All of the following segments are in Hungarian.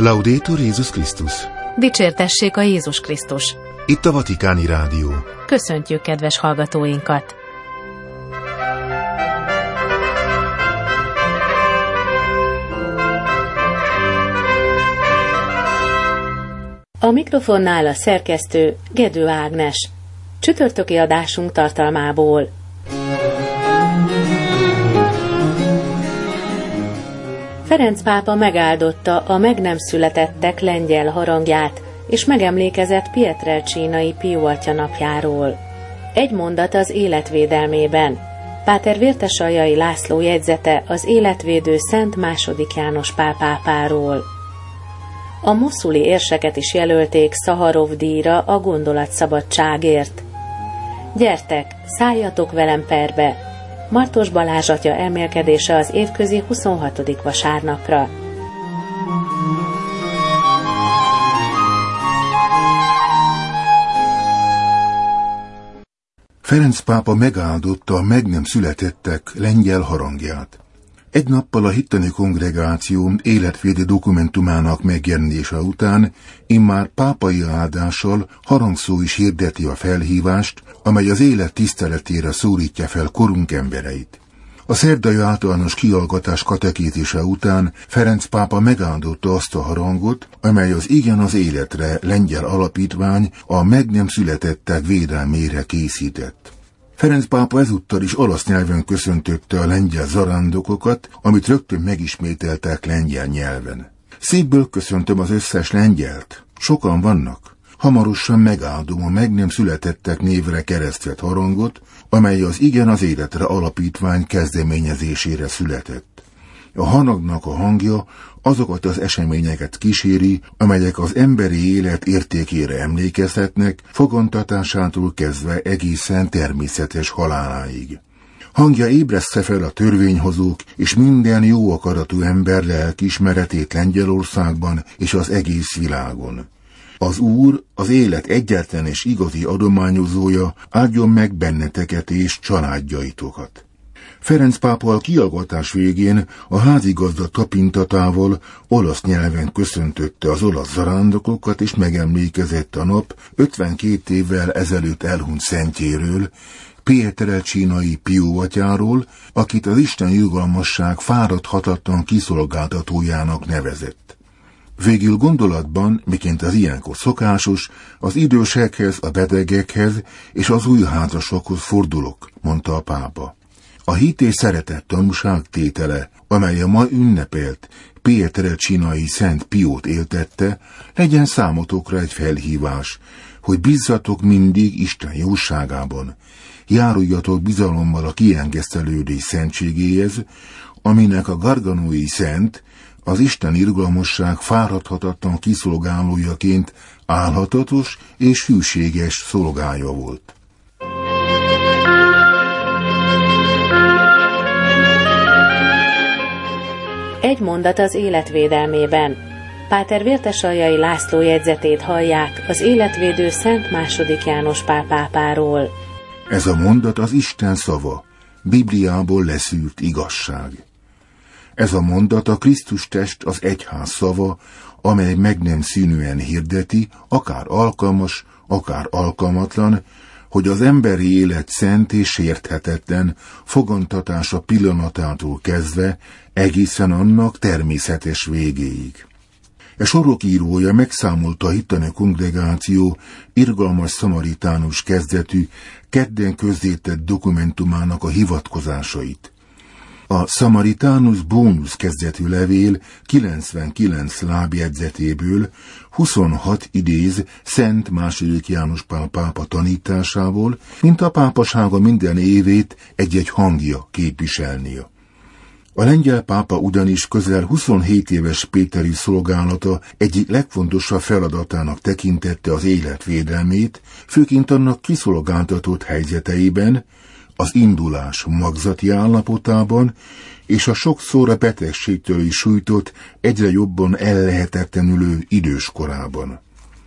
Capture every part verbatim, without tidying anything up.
Laudetur Jézus Krisztus! Dicsértessék a Jézus Krisztus! Itt a Vatikáni Rádió. Köszöntjük kedves hallgatóinkat! A mikrofonnál a szerkesztő Gedő Ágnes. Csütörtöki adásunk tartalmából. Ferenc pápa megáldotta a meg nem születettek lengyel harangját, és megemlékezett Pietrelcsinai Pió atya napjáról. Egy mondat az életvédelmében. Páter Vértesaljai László jegyzete az életvédő Szent második János Pál pápáról. A moszuli érseket is jelölték Szaharov-díjra a gondolatszabadságért. Gyertek, szálljatok velem perbe! Martos Balázs atya elmélkedése az évközi huszonhatodik vasárnapra. Ferenc pápa megáldotta a meg nem születettek lengyel harangját. Egy nappal a hitteni kongregáció életvédő dokumentumának megjelenése után immár pápai áldással harangszó is hirdeti a felhívást, amely az élet tiszteletére szólítja fel korunk embereit. A szerdai általános kihallgatás katekétése után Ferenc pápa megáldotta azt a harangot, amely az Igen az életre lengyel alapítvány a meg nem születettek védelmére készített. Ferenc pápa ezúttal is olasz nyelven köszöntötte a lengyel zarándokokat, amit rögtön megismételtek lengyel nyelven. Szívből köszöntöm az összes lengyelt. Sokan vannak. Hamarosan megáldom a meg nem születettek névre keresztvet harangot, amely az Igen az életre alapítvány kezdeményezésére született. A harangnak a hangja azokat az eseményeket kíséri, amelyek az emberi élet értékére emlékeztetnek, fogantatásától kezdve egészen természetes haláláig. Hangja ébreszte fel a törvényhozók és minden jó akaratú ember lelkiismeretét Lengyelországban és az egész világon. Az Úr, az élet egyetlen és igazi adományozója, áldjon meg benneteket és családjaitokat. Ferenc pápa a kihallgatás végén a házigazda tapintatával olasz nyelven köszöntötte az olasz zarándokokat és megemlékezett a nap ötvenkét évvel ezelőtt elhunyt szentjéről, Pietrelcsinai Pió atyáról, akit az Isten irgalmasság fáradhatatlan kiszolgáltatójának nevezett. Végül gondolatban, miként az ilyenkor szokásos, az idősekhez, a betegekhez és az újházasokhoz fordulok, mondta a pápa. A hit és szeretet tanúságtétele, amely a ma ünnepelt Pietrelcsinai Szent Piót éltette, legyen számotokra egy felhívás, hogy bízzatok mindig Isten jóságában, járuljatok bizalommal a kiengesztelődés szentségéhez, aminek a garganói szent, az Isten irgalmasság fáradhatatlan kiszolgálójaként álhatatos és hűséges szolgája volt. Egy mondat az életvédelmében. Páter Vértesaljai László jegyzetét hallják az életvédő Szent második János Pál pápáról. Ez a mondat az Isten szava, Bibliából leszűrt igazság. Ez a mondat a Krisztus test, az egyház szava, amely meg nem szűnően hirdeti, akár alkalmas, akár alkalmatlan, hogy az emberi élet szent és sérthetetlen fogantatása pillanatától kezdve egészen annak természetes végéig. E sorok írója megszámolta a hitteni kongregáció irgalmas szamaritánus kezdetű, kedden közzétett dokumentumának a hivatkozásait. A Samaritanus Bonus kezdetű levél kilencvenkilenc lábjegyzetéből huszonhat idéz Szent második János Pál pápa tanításából, mint a pápasága minden évét egy-egy hangja képviselnie. A lengyel pápa ugyanis közel huszonhét éves péteri szolgálata egyik legfontosabb feladatának tekintette az élet védelmét, főként annak kiszolgáltatott helyzeteiben, az indulás magzati állapotában és a sokszor a betegségtől is sújtott, egyre jobban ellehetetlenülő időskorában.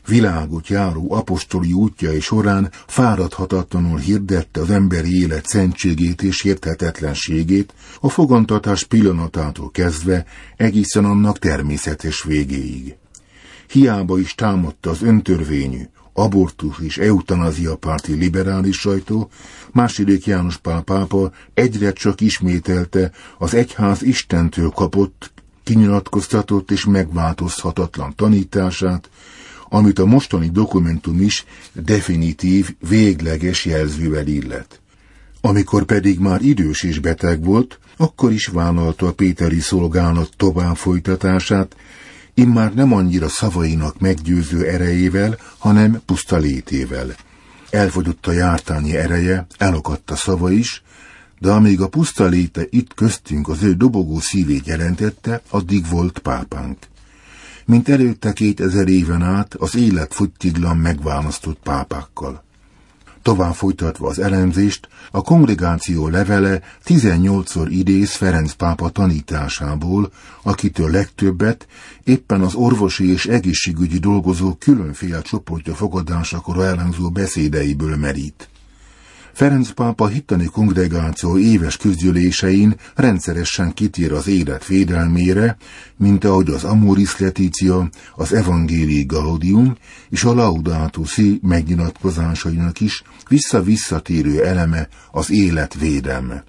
világot járó apostoli útjai során fáradhatatlanul hirdette az emberi élet szentségét és érthetetlenségét, a fogantatás pillanatától kezdve egészen annak természetes végéig. Hiába is támadta az öntörvényű, abortusz és eutanázia párti liberális sajtó, második János Pál pápa egyre csak ismételte az egyház Istentől kapott, kinyilatkoztatott és megváltozhatatlan tanítását, amit a mostani dokumentum is definitív, végleges jelzővel illet. Amikor pedig már idős és beteg volt, akkor is vállalta a péteri szolgálat tovább folytatását, immár nem annyira szavainak meggyőző erejével, hanem puszta létével. Elfogyott a jártányi ereje, elakadt a szava is, de amíg a puszta léte itt köztünk az ő dobogó szívét jelentette, addig volt pápánk. Mint előtte kétezer éven át az élet fogytiglan megválasztott pápákkal. Tovább folytatva az elemzést, a kongregáció levele tizennyolcszor idéz Ferenc pápa tanításából, akitől legtöbbet éppen az orvosi és egészségügyi dolgozók különféle csoportja fogadásakor elhangzó beszédeiből merít. Ferenc pápa hittani kongregáció éves közgyűlésein rendszeresen kitér az élet védelmére, mint ahogy az Amoris Laetitia, az Evangelii Gaudium és a Laudato Si megnyilatkozásainak is vissza-visszatérő eleme az élet védelme.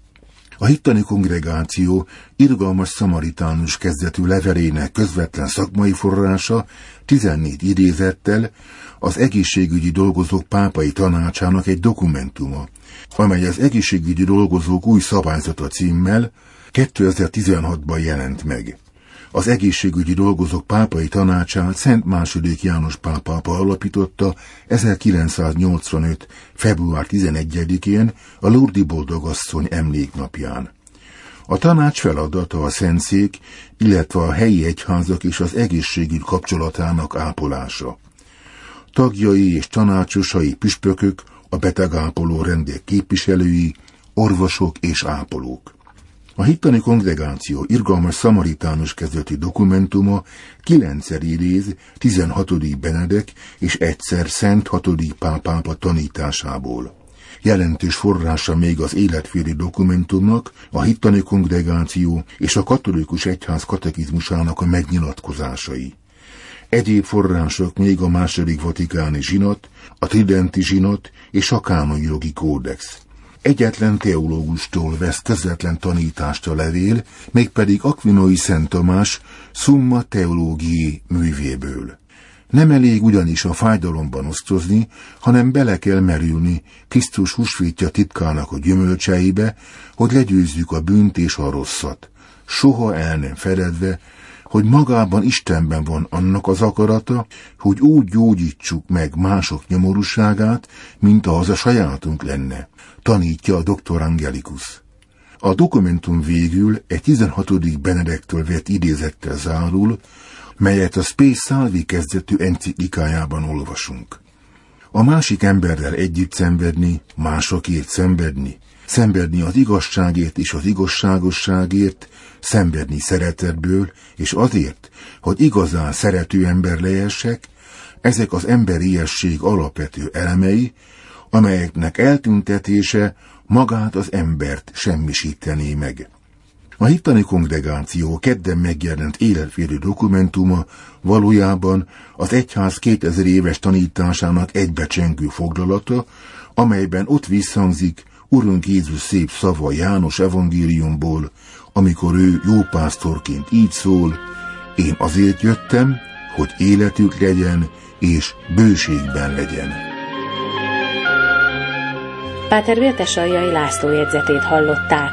A hittani kongregáció irgalmas szamaritánus kezdetű levelének közvetlen szakmai forrása tizennégy idézettel az egészségügyi dolgozók pápai tanácsának egy dokumentuma, amely az egészségügyi dolgozók új szabályzata címmel kétezer-tizenhatban jelent meg. Az egészségügyi dolgozók pápai tanácsát Szent második János Pál pápa alapította ezerkilencszáznyolcvanöt. február tizenegyedikén a Lourdes boldogasszony emléknapján. A tanács feladata a Szentszék, illetve a helyi egyházak és az egészségügy kapcsolatának ápolása. Tagjai és tanácsosai püspökök, a betegápoló rendek képviselői, orvosok és ápolók. A hittani kongregáció irgalmas szamaritánus kezdeti dokumentuma kilencszer idéz tizenhatodik Benedek és egyszer Szent hatodik Pál pápa tanításából. Jelentős forrása még az életvéri dokumentumnak, a hittani kongregáció és a katolikus egyház katekizmusának a megnyilatkozásai. Egyéb források még a második vatikáni zsinat, a tridenti zsinat és a kánoni jogi kódex. Egyetlen teológustól vesz közvetlen tanítást a levél, mégpedig Aquinói Szent Tamás Summa Theologiae művéből. Nem elég ugyanis a fájdalomban osztozni, hanem bele kell merülni Krisztus húsvétja titkának a gyümölcseibe, hogy legyőzzük a bűnt és a rosszat, soha el nem feledve, hogy magában Istenben van annak az akarata, hogy úgy gyógyítsuk meg mások nyomorúságát, mint ahhoz a sajátunk lenne, tanítja a doktor Angelicus. A dokumentum végül egy tizenhatodik Benedektől vett idézettel zárul, melyet a Spe Salvi kezdetű enciklikájában olvasunk. A másik emberrel együtt szenvedni, másokért szenvedni, szenvedni az igazságért és az igazságosságért, szenvedni szeretetből, és azért, hogy igazán szerető ember lehessek, ezek az emberiesség alapvető elemei, amelyeknek eltüntetése magát az embert semmisítené meg. A hittani kongregáció kedden megjelent életvédő dokumentuma valójában az egyház kétezer éves tanításának egybecsengő foglalata, amelyben ott visszhangzik Urunk Jézus szép szava János evangéliumból, amikor ő jópásztorként így szól: én azért jöttem, hogy életük legyen, és bőségben legyen. Páter Vértesaljai László jegyzetét hallották.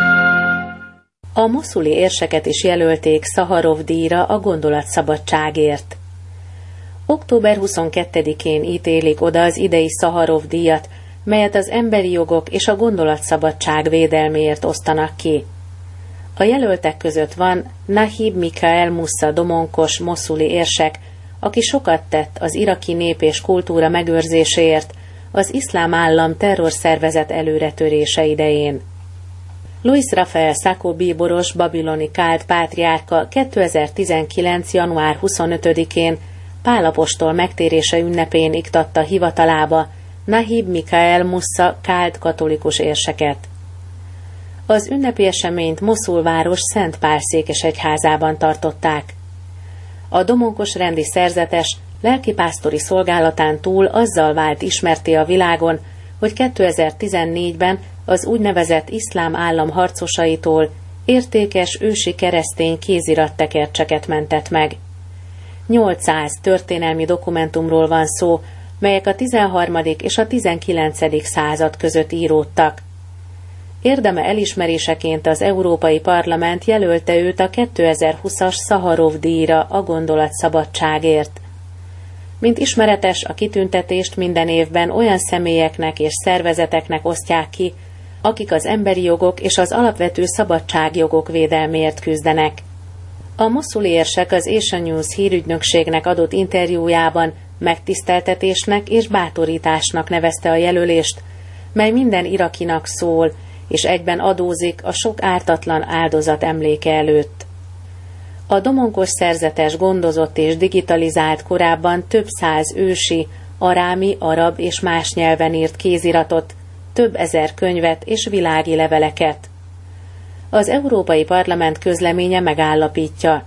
A moszuli érseket is jelölték Szaharov-díjra a gondolatszabadságért. október huszonkettedikén ítélik oda az idei Szaharov-díjat, melyet az emberi jogok és a gondolatszabadság védelméért osztanak ki. A jelöltek között van Nahib Mikael Musa Domonkos moszuli érsek, aki sokat tett az iraki nép és kultúra megőrzéséért az iszlám állam terrorszervezet előretörése idején. Luis Rafael Sacco bíboros babiloni káld pátriárka kétezer-tizenkilenc. január huszonötödikén Pál apostol megtérése ünnepén iktatta hivatalába Nahib Mikael Musa káld katolikus érseket. Az ünnepi eseményt Moszul város Szent Pál székesegyházában tartották. A domonkos rendi szerzetes lelkipásztori szolgálatán túl azzal vált ismertté a világon, hogy kétezer-tizennégyben az úgynevezett iszlám állam harcosaitól értékes ősi keresztény kézirattekercseket mentett meg. nyolcszáz történelmi dokumentumról van szó, melyek a tizenharmadik és a tizenkilencedik század között íródtak. Érdeme elismeréseként az Európai Parlament jelölte őt a kétezer-húszas Szaharov-díjra a gondolatszabadságért. Mint ismeretes, a kitüntetést minden évben olyan személyeknek és szervezeteknek osztják ki, akik az emberi jogok és az alapvető szabadságjogok védelméért küzdenek. A moszuli érsek az Asian News hírügynökségnek adott interjújában megtiszteltetésnek és bátorításnak nevezte a jelölést, mely minden irakinak szól, és egyben adózik a sok ártatlan áldozat emléke előtt. A domonkos szerzetes gondozott és digitalizált korábban több száz ősi, arámi, arab és más nyelven írt kéziratot, több ezer könyvet és világi leveleket. Az Európai Parlament közleménye megállapítja,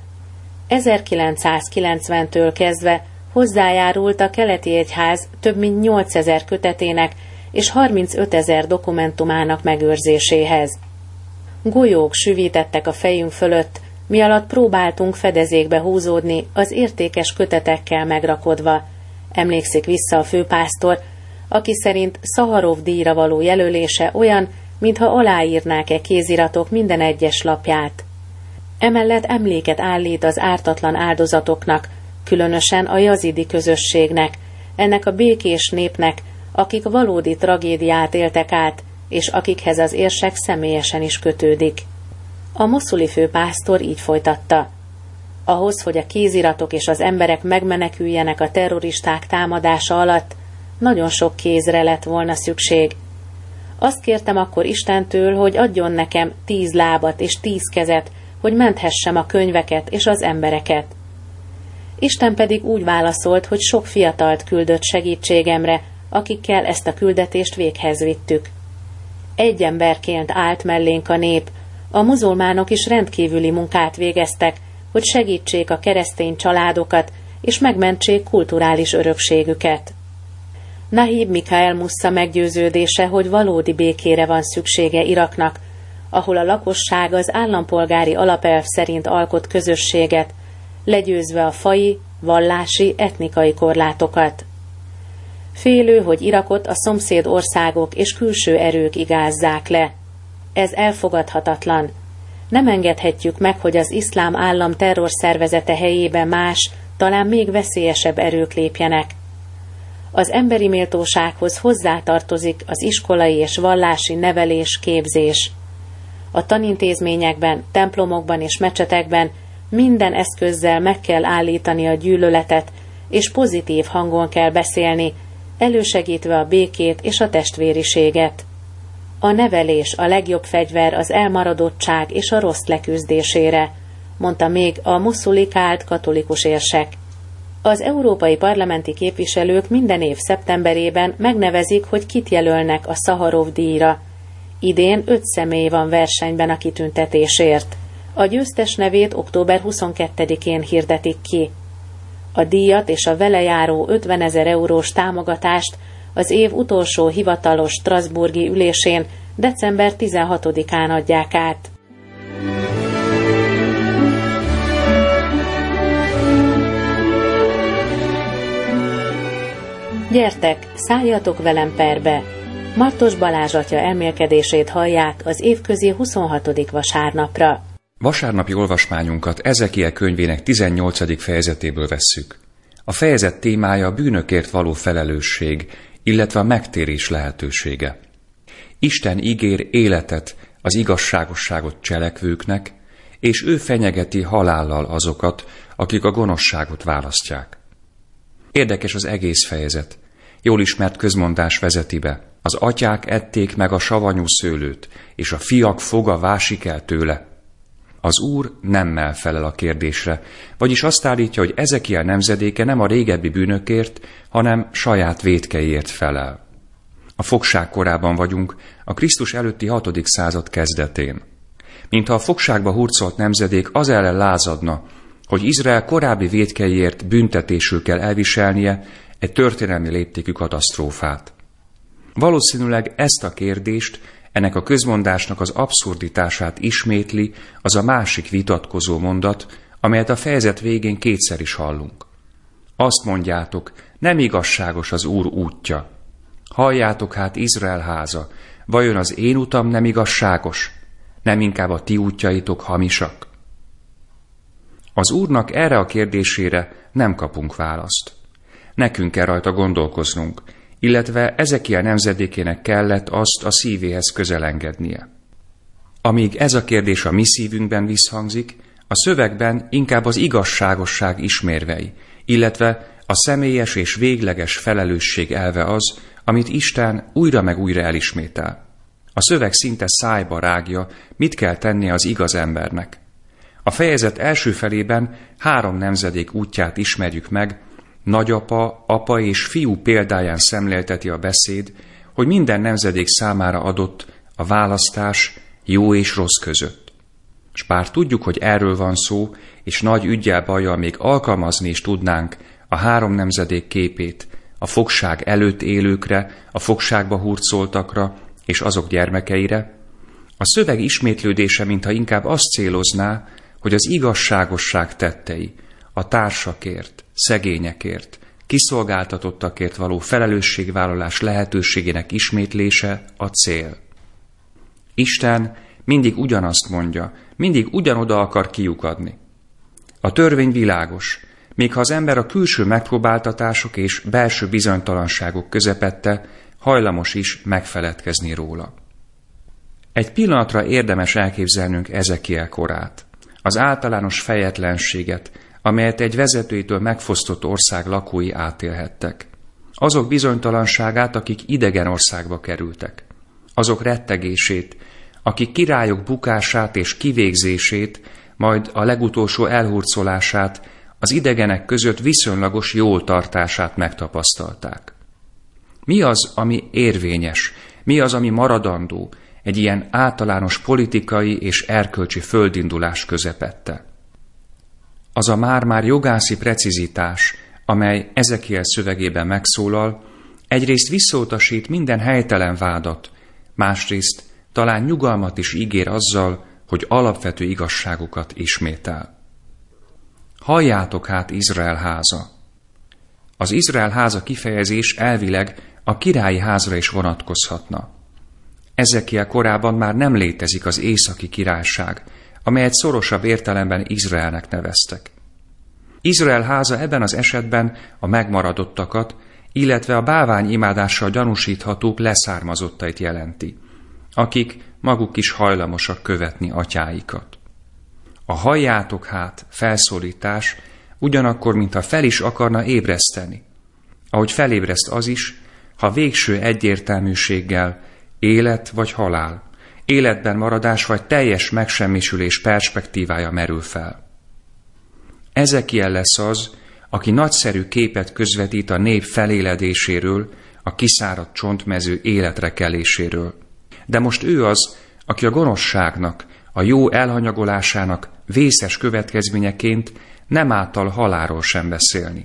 ezerkilencszázkilencventől kezdve hozzájárult a keleti egyház több mint nyolcezer kötetének és harmincötezer dokumentumának megőrzéséhez. Golyók süvítettek a fejünk fölött, mi alatt próbáltunk fedezékbe húzódni az értékes kötetekkel megrakodva, emlékszik vissza a főpásztor, aki szerint Szaharov-díjra való jelölése olyan, mintha aláírnák-e kéziratok minden egyes lapját. Emellett emléket állít az ártatlan áldozatoknak, különösen a jazidi közösségnek, ennek a békés népnek, akik valódi tragédiát éltek át, és akikhez az érsek személyesen is kötődik. A moszuli főpásztor így folytatta. Ahhoz, hogy a kéziratok és az emberek megmeneküljenek a terroristák támadása alatt, nagyon sok kézre lett volna szükség. Azt kértem akkor Istentől, hogy adjon nekem tíz lábat és tíz kezet, hogy menthessem a könyveket és az embereket. Isten pedig úgy válaszolt, hogy sok fiatalt küldött segítségemre, akikkel ezt a küldetést véghez vittük. Egy emberként állt mellénk a nép, a muzulmánok is rendkívüli munkát végeztek, hogy segítsék a keresztény családokat, és megmentsék kulturális örökségüket. Nahib Mikael Musa meggyőződése, hogy valódi békére van szüksége Iraknak, ahol a lakosság az állampolgári alapelv szerint alkot közösséget, legyőzve a faji, vallási, etnikai korlátokat. Félő, hogy Irakot a szomszéd országok és külső erők igázzák le. Ez elfogadhatatlan. Nem engedhetjük meg, hogy az iszlám állam terrorszervezete helyébe más, talán még veszélyesebb erők lépjenek. Az emberi méltósághoz hozzátartozik az iskolai és vallási nevelés, képzés. A tanintézményekben, templomokban és mecsetekben minden eszközzel meg kell állítani a gyűlöletet, és pozitív hangon kell beszélni, elősegítve a békét és a testvériséget. A nevelés a legjobb fegyver az elmaradottság és a rossz leküzdésére, mondta még a moszuli káld katolikus érsek. Az európai parlamenti képviselők minden év szeptemberében megnevezik, hogy kit jelölnek a Szaharov-díjra. Idén öt személy van versenyben a kitüntetésért. A győztes nevét október huszonkettedikén hirdetik ki. A díjat és a vele járó ötvenezer eurós támogatást az év utolsó hivatalos strasbourgi ülésén december tizenhatodikán adják át. Gyertek, szálljatok velem perbe! Martos Balázs atya elmélkedését hallják az évközi huszonhatodik vasárnapra. Vasárnapi olvasmányunkat Ezekiel könyvének tizennyolcadik fejezetéből vesszük. A fejezet témája a bűnökért való felelősség, illetve a megtérés lehetősége. Isten ígér életet az igazságosságot cselekvőknek, és ő fenyegeti halállal azokat, akik a gonoszságot választják. Érdekes az egész fejezet. Jól ismert közmondás vezeti be. Az atyák ették meg a savanyú szőlőt, és a fiak foga vásik el tőle. Az Úr nemmel felel a kérdésre, vagyis azt állítja, hogy Ezekiel nemzedéke nem a régebbi bűnökért, hanem saját vétkeiért felel. A fogság korában vagyunk, a Krisztus előtti hatodik század kezdetén. Mintha a fogságba hurcolt nemzedék az ellen lázadna, hogy Izrael korábbi vétkeiért büntetésül kell elviselnie egy történelmi léptékű katasztrófát. Valószínűleg ezt a kérdést, ennek a közmondásnak az abszurditását ismétli az a másik vitatkozó mondat, amelyet a fejezet végén kétszer is hallunk. Azt mondjátok, nem igazságos az Úr útja. Halljátok hát, Izrael háza, vajon az én utam nem igazságos? Nem inkább a ti útjaitok hamisak? Az Úrnak erre a kérdésére nem kapunk választ. Nekünk kell rajta gondolkoznunk, illetve Ezekiel nemzedékének kellett azt a szívéhez közelengednie. Amíg ez a kérdés a mi szívünkben visszhangzik, a szövegben inkább az igazságosság ismérvei, illetve a személyes és végleges felelősség elve az, amit Isten újra meg újra elismétel. A szöveg szinte szájba rágja, mit kell tennie az igaz embernek. A fejezet első felében három nemzedék útját ismerjük meg, nagyapa, apa és fiú példáján szemlélteti a beszéd, hogy minden nemzedék számára adott a választás jó és rossz között. S bár tudjuk, hogy erről van szó, és nagy üggyel bajjal még alkalmazni is tudnánk a három nemzedék képét, a fogság előtt élőkre, a fogságba hurcoltakra és azok gyermekeire, a szöveg ismétlődése mintha inkább azt célozná, hogy az igazságosság tettei, a társakért, szegényekért, kiszolgáltatottakért való felelősségvállalás lehetőségének ismétlése a cél. Isten mindig ugyanazt mondja, mindig ugyanoda akar kiukadni. A törvény világos, még ha az ember a külső megpróbáltatások és belső bizonytalanságok közepette hajlamos is megfeledkezni róla. Egy pillanatra érdemes elképzelnünk Ezekiel korát, az általános fejetlenséget, amelyet egy vezetőitől megfosztott ország lakói átélhettek. Azok bizonytalanságát, akik idegen országba kerültek. Azok rettegését, akik királyok bukását és kivégzését, majd a legutolsó elhurcolását, az idegenek között viszonylagos jól tartását megtapasztalták. Mi az, ami érvényes, mi az, ami maradandó egy ilyen általános politikai és erkölcsi földindulás közepette? Az a már-már jogászi precizitás, amely Ezekiel szövegében megszólal, egyrészt visszautasít minden helytelen vádat, másrészt talán nyugalmat is ígér azzal, hogy alapvető igazságokat ismétel. Halljátok hát, Izrael háza! Az Izrael háza kifejezés elvileg a királyi házra is vonatkozhatna. Ezekiel korában már nem létezik az északi királyság, amelyet szorosabb értelemben Izraelnek neveztek. Izrael háza ebben az esetben a megmaradottakat, illetve a bálványimádással gyanúsíthatók leszármazottait jelenti, akik maguk is hajlamosak követni atyáikat. A halljátok hát felszólítás ugyanakkor, mintha fel is akarna ébreszteni, ahogy felébreszt az is, ha végső egyértelműséggel élet vagy halál, életben maradás vagy teljes megsemmisülés perspektívája merül fel. Ezekiel lesz az, aki nagyszerű képet közvetít a nép feléledéséről, a kiszáradt csontmező életre keléséről. De most ő az, aki a gonoszságnak, a jó elhanyagolásának vészes következményeként nem által halálról sem beszélni.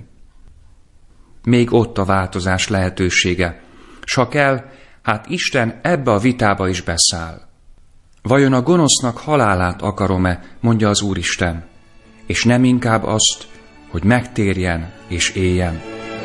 Még ott a változás lehetősége, s ha kell, hát Isten ebbe a vitába is beszáll. Vajon a gonosznak halálát akarom-e, mondja az Úristen, és nem inkább azt, hogy megtérjen és éljen.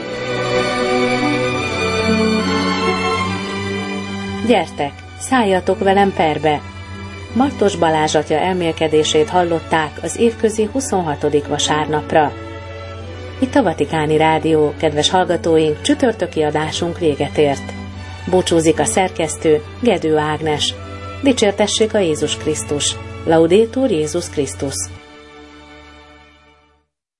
Gyertek, szálljatok velem perbe! Martos Balázs atya elmélkedését hallották az évközi huszonhatodik vasárnapra. Itt a Vatikáni Rádió, kedves hallgatóink, csütörtöki adásunk véget ért. Búcsúzik a szerkesztő, Gedő Ágnes. Dicsértessék a Jézus Krisztus! Laudetur Jézus Krisztus!